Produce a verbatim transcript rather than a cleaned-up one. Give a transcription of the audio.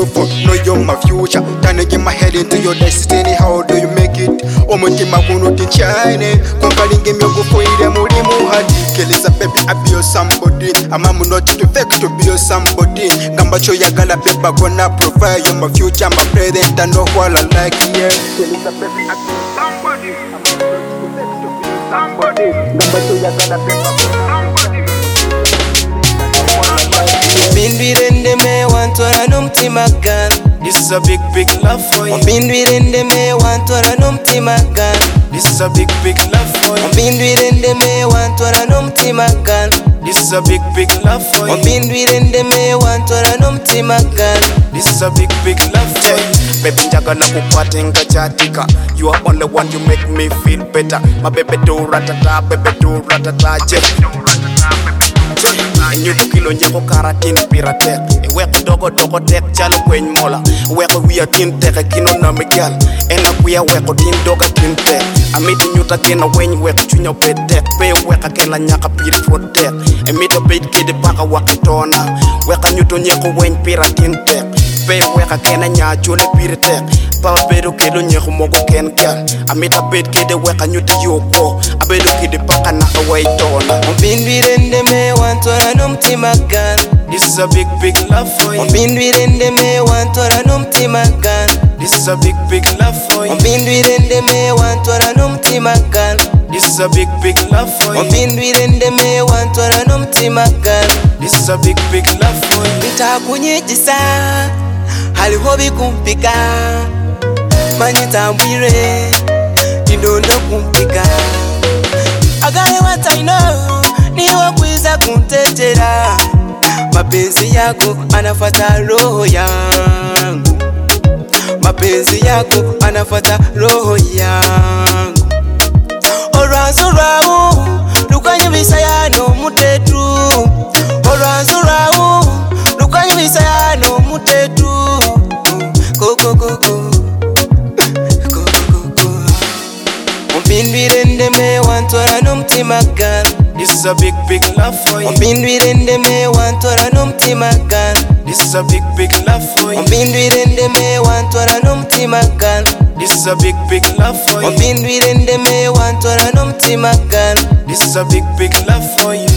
for know you're my future. Trying to get my head into your destiny. How do you make it? Omutima kuno tinchine. Conquering game you go for it. Muri muhadi. Kelisa baby I be your somebody. Amamu not to fake to be your somebody. Gamba cho ya gala paper gonna provide you my future, my present and know what I like. Yeah. Kelisa baby I be your somebody. Somebody. Gamba cho ya gala paper somebody. Mbindwirende me wantwara n'umutima gan. This is a big big love for you. Mbindwirende me wantwara n'umutima gan. This is a big big love for you. Mbindwirende me wantwara n'umutima gan. This is a big big love for you. Mbindwirende me wantwara n'umutima gan. This is a big big love for you. Baby njagala kukwata nga chatika. You are only one, you make me feel better. My baby do ratata, baby do ratata, je. Nyuto kilo njako karatin piratek. Weko dogo dogo tek chalo kwen mola. Weko wia tin teke kino na miguel. Ena kuya weko tin doga tin tek. Amito nyuta kena wen weko chunyo petek. Pe weka kela nyaka piri fotek. Emito bait kede baka wakitona. Weka nyuto nyeko wen piratin tek. Pe weka kena nya chule piri tek. Papa bedo kelo nyeko mogo ken ken. Amita bait kede weka nyuta yoko. Abedo kede baka naka waitona. Mbindwirende me wantwara n'umutima gan. This is a big big love for you. Mbindwirende me wantwara n'umutima gan. This is a big big love for you. Mbindwirende me wantwara n'umutima gan. This is a big big love for you. Mbindwirende me wantwara n'umutima gan. This is a big big love for you. Ntakunyigisa haliho bikumpika. Manyi tambwire tindondo kumpika. I got what I know. Niwe kwiza kuntetera. Mapenzi yako anafuata roho yangu. Mapenzi yako anafuata roho yangu. Olwanzurau lukanyibisa yano mutetu. Olwanzurau lukanyibisa yano mutetu. Go go go go. Go go go. Mbindwirende me wantwara n'umutima gan. This is a big big love for you. Mbindwirende me wantwara n'umutima gan. This is a big big love for you. Mbindwirende me wantwara n'umutima gan. This is a big big love for you. Mbindwirende me wantwara n'umutima gan. This is a big big love for you.